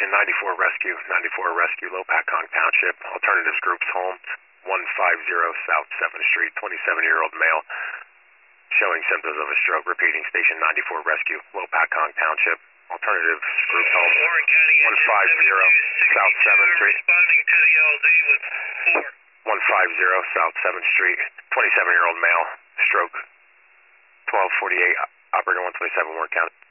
Station 94 Rescue, 94 Rescue, Lopatcong Township. Alternatives Groups Home, 150 South 7th Street, 27-year-old male, showing symptoms of a stroke. Repeating, Station 94 Rescue, Lopatcong Township. Alternatives Groups Home, 150 South 7th Street. Responding to the LD with 150 South 7th Street, 27-year-old male, stroke, 1248, operator 127, Warren County.